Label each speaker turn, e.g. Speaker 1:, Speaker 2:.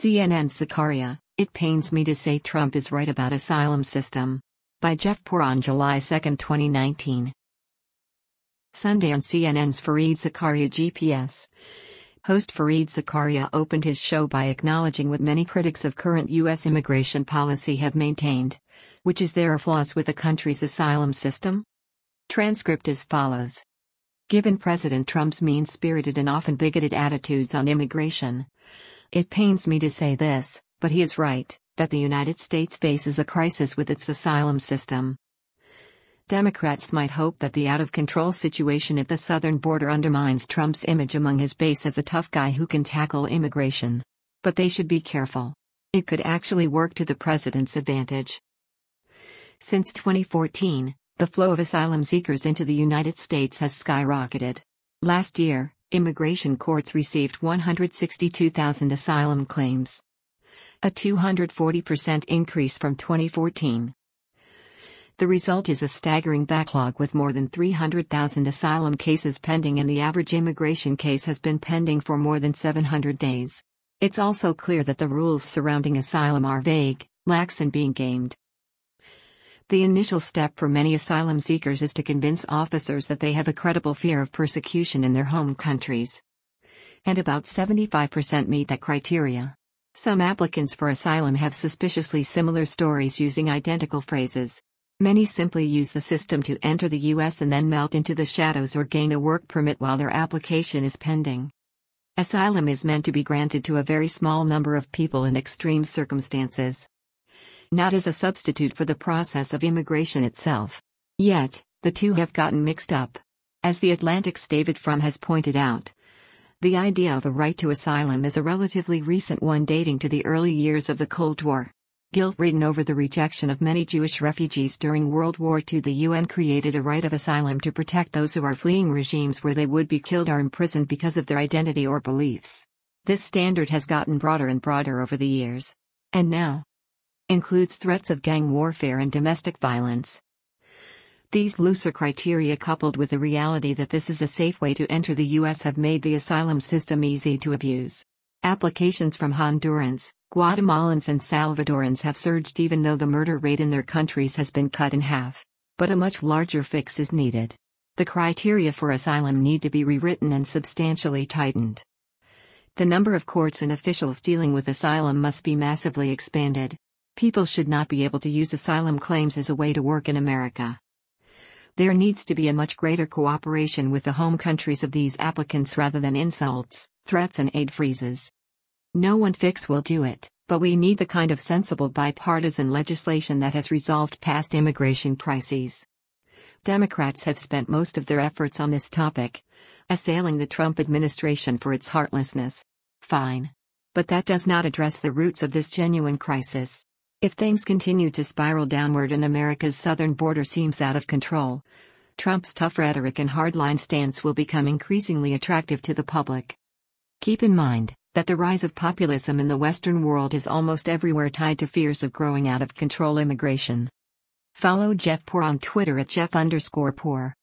Speaker 1: CNN's Zakaria, it pains me to say Trump is right about asylum system. By Jeff Poor on July 2, 2019. Sunday on CNN's Fareed Zakaria GPS. Host Fareed Zakaria opened his show by acknowledging what many critics of current U.S. immigration policy have maintained, which is there are flaws with the country's asylum system. Transcript as follows. Given President Trump's mean-spirited and often bigoted attitudes on immigration, it pains me to say this, but he is right, that the United States faces a crisis with its asylum system. Democrats might hope that the out-of-control situation at the southern border undermines Trump's image among his base as a tough guy who can tackle immigration. But they should be careful. It could actually work to the president's advantage. Since 2014, the flow of asylum seekers into the United States has skyrocketed. Last year, immigration courts received 162,000 asylum claims, a 240% increase from 2014. The result is a staggering backlog with more than 300,000 asylum cases pending, and the average immigration case has been pending for more than 700 days. It's also clear that the rules surrounding asylum are vague, lax, and being gamed. The initial step for many asylum seekers is to convince officers that they have a credible fear of persecution in their home countries. And about 75% meet that criteria. Some applicants for asylum have suspiciously similar stories using identical phrases. Many simply use the system to enter the U.S. and then melt into the shadows or gain a work permit while their application is pending. Asylum is meant to be granted to a very small number of people in extreme circumstances, not as a substitute for the process of immigration itself. Yet, the two have gotten mixed up. As The Atlantic's David Frum has pointed out, the idea of a right to asylum is a relatively recent one dating to the early years of the Cold War. Guilt-ridden over the rejection of many Jewish refugees during World War II, the UN created a right of asylum to protect those who are fleeing regimes where they would be killed or imprisoned because of their identity or beliefs. This standard has gotten broader and broader over the years, and now includes threats of gang warfare and domestic violence. These looser criteria, coupled with the reality that this is a safe way to enter the U.S., have made the asylum system easy to abuse. Applications from Hondurans, Guatemalans, and Salvadorans have surged even though the murder rate in their countries has been cut in half. But a much larger fix is needed. The criteria for asylum need to be rewritten and substantially tightened. The number of courts and officials dealing with asylum must be massively expanded. People should not be able to use asylum claims as a way to work in America. There needs to be a much greater cooperation with the home countries of these applicants rather than insults, threats, and aid freezes. No one fix will do it, but we need the kind of sensible bipartisan legislation that has resolved past immigration crises. Democrats have spent most of their efforts on this topic, assailing the Trump administration for its heartlessness. Fine. But that does not address the roots of this genuine crisis. If things continue to spiral downward and America's southern border seems out of control, Trump's tough rhetoric and hardline stance will become increasingly attractive to the public. Keep in mind that the rise of populism in the Western world is almost everywhere tied to fears of growing out-of-control immigration. Follow Jeff Poor on Twitter at Jeff_Poor.